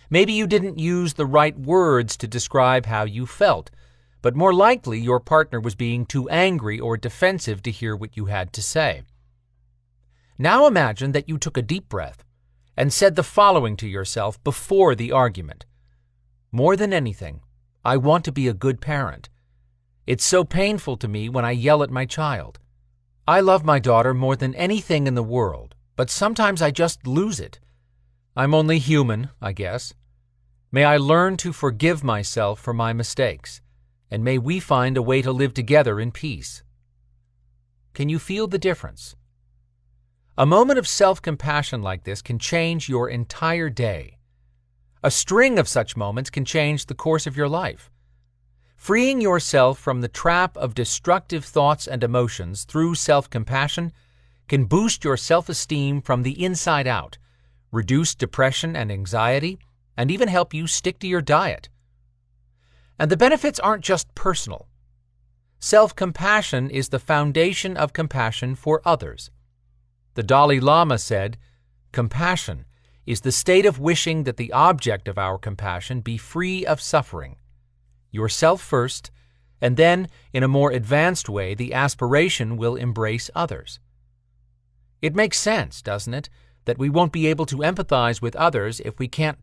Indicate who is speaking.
Speaker 1: Maybe you didn't use the right words to describe how you felt, but more likely your partner was being too angry or defensive to hear what you had to say. Now imagine that you took a deep breath and said the following to yourself before the argument. More than anything, I want to be a good parent. It's so painful to me when I yell at my child. I love my daughter more than anything in the world, but sometimes I just lose it. I'm only human, I guess. May I learn to forgive myself for my mistakes, and may we find a way to live together in peace. Can you feel the difference? A moment of self-compassion like this can change your entire day. A string of such moments can change the course of your life. Freeing yourself from the trap of destructive thoughts and emotions through self-compassion can boost your self-esteem from the inside out, reduce depression and anxiety, and even help you stick to your diet. And the benefits aren't just personal. Self-compassion is the foundation of compassion for others. The Dalai Lama said, "Compassion is the state of wishing that the object of our compassion be free of suffering. Yourself first, and then, in a more advanced way, the aspiration will embrace others." It makes sense, doesn't it, that we won't be able to empathize with others if we can't